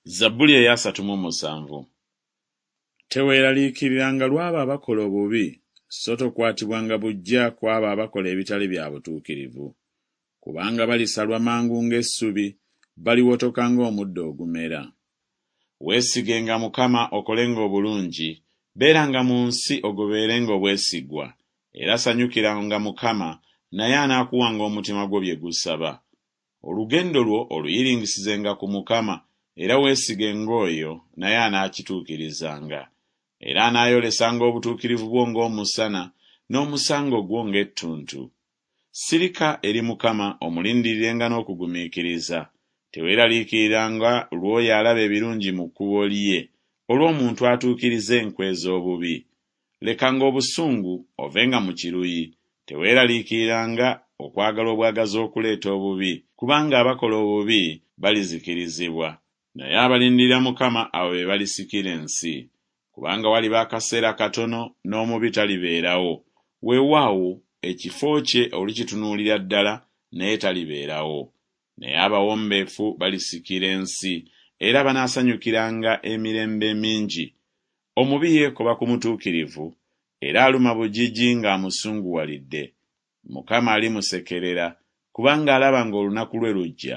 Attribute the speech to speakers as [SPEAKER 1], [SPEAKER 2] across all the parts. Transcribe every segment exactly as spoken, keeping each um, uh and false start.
[SPEAKER 1] Zabbuli eyasatu mu musanvu. Teweeraliikiriranga lw'abo abakola obubi, so tokwatibwanga buggya ku abo abakola ebitali bya butuukirivu, kubanga balisalwa mangu ng'essubi, baliwotoka ng'omuddo ogumera. Weesigenga Mukama okolenga obulungi, beeranga mu nsi ogobeerenga obwesigwa, era sanyukiranga Mukama, naye anaakuwanga omutima gwo bye gusaba. Olugendo lwo oluyiringisizenga ku Mukama, era weesigenga oyo, naye anaakituukirizanga. Era anaayolesanga obutuukirivu bwo ng'omusana, n'omusango gwo ng'ettuntu. Sirika eri Mukama omulindirirenga n'okugumiikiriza. Teweeraliikiriranga lw'oyo alaba ebirungi mu kkubo lye, olw'omuntu atuukiriza enkwe z'obubi. Lekanga obusungu ovenga mu kiruyi. Teweeraliikiriranga okwagala obwagazi okuleeta obubi, kubanga abakola obubi balizikirizibwa. Naye abalindirira Mukama abo be balisikira ensi. Kubanga waliba akaseera katono n'omubi talibeerawo. Weewaawo ekifo kye olikitunuulira ddala, naye talibeerawo. Naye abawombeefu balisikira ensi, era banaasanyukiranga emirembe mingi. Omubi yeekoba ku mutuukirivu, era aluma bujiji ng'amusunguwalidde. Mukama alimusekerera, kubanga alaba ng'olunaku lwe lujja.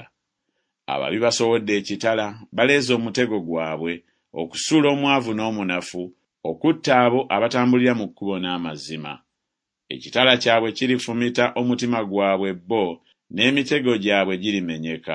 [SPEAKER 1] Ababi basowodde ekitala, baleeze omutego gwabwe, okusuula omwavu n'omunafu, okutta abo abatambulira mu kkubo n'amazima. Ekitala kyabwe kirifumita omutima gwabwe bo, n'emitego gyabwe girimenyeka.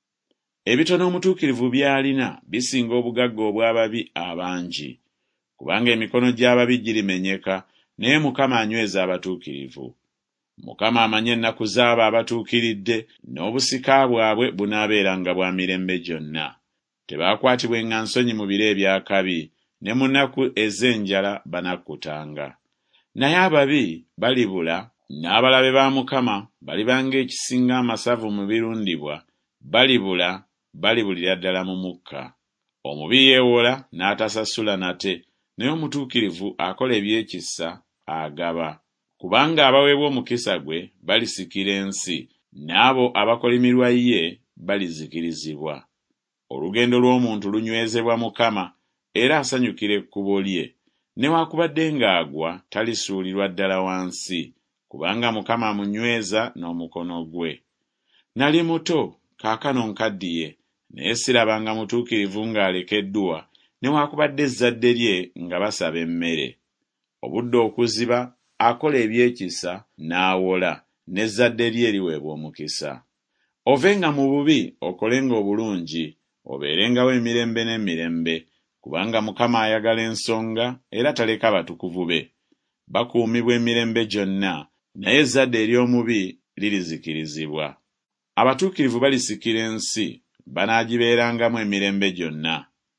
[SPEAKER 1] Ebitono omutuukirivu by'alina bisinga obugagga obw'ababi abangi, kubanga emikono gy'ababi girimenyeka, naye Mukama anyweza abatuukirivu. Mukama amanyi ennaku z'abo abatuukiridde, n'obusika bwabwe bunaabeeranga bwa mirembe gyonna. Tebaakwatibwenga nsonyi mu biro eby'akabi, ne mu nnaku ez'enjala banakkutanga. Naye ababi balibula, n'abalabe ba Mukama baliba ng'ekisinga amasavu mu birundibwa, balibula, balibulira ddala mu mukka. Omubi yeewola n'atasasula nate, naye omutuukirivu akola ebyekisa agaba. Kubanga abaweebwa omukisa gwe balisikira ensi, n'abo abakolimirwa ye balizikirizibwa. Olugendo lw'omuntu lunywezebwa Mukama, era asanyukira ekkubo lye. Newaakubadde ng'agwa talisuulirwa ddala wansi, kubanga Mukama amunyweza n'omukono gwe. Nali muto, kaakano nkaddiye, naye sirabanga mutuukirivu ng'alekeddwa, newaakubadde ezzadde lye nga basaba emmere. Obudde okuziba akola ebyekisa n'awola, n'ezzadde lye liweebwa omukisa. Ovenga mu bubi okolenga obulungi, obeerengawo emirembe n'emirembe, kubanga Mukama ayagala ensonga era taleka batukuvu be. Bakuumibwa emirembe gyonna, naye ezzadde ery'omubi lirizikirizibwa. Abatuukirivu balisikira ensi, banaagibeerangamu emirembe gyonna.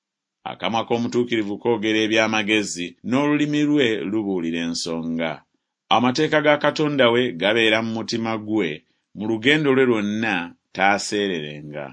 [SPEAKER 1] Akamwa k'omutuukirivu koogera eby'amagezi, n'olulimi lwe lubuulira ensonga. Amateeka ga Katonda we gabeera mu mutima gwe, mu lugendo lwe lwonna taaseererenga.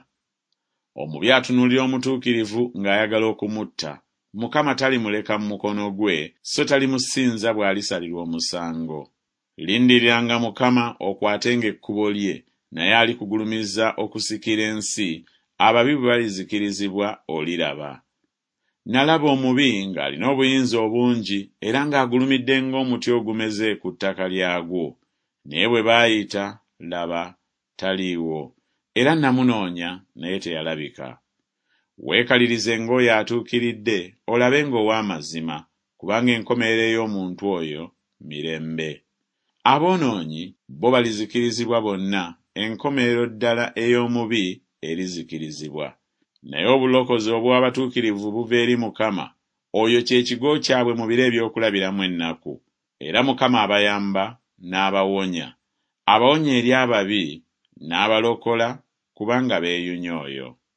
[SPEAKER 1] Omubi atunuulira omutuukirivu ng'ayagala okumutta. Mukama talimuleka mu mukono gwe, so talimusinza bw'alisalirwa omusango. Lindiriranga Mukama okwatenga ekkubo lye, naye alikugulumiza okusikira ensi, ababi bwe balizikirizibwa oliraba. Nalaba omubi ng'alina obuyinza obungi, era ng'agulumidde ng'omuti ogumeze ku ttaka lyagwo. Naye bwe baayita, laba, taliiwo, era namunoonya, naye teyalabika. Weekalirize ng'oyo atuukiridde, olabe ng'ow'amazima, kubanga enkomerero ey'omuntu oyo mirembe. Aboonoonyi bo balizikirizibwa bonna, enkomerero ddala ey'omubi erizikirizibwa. Naye obulokozi obw'abatuukirivu buva eri Mukama, oyo kye kigo kyabwe mu biro eby'okulabiramu ennaku. Era Mukama abayamba n'abawonya, abawonya eri ababi n'abalokola, kubanga beeyunya oyo.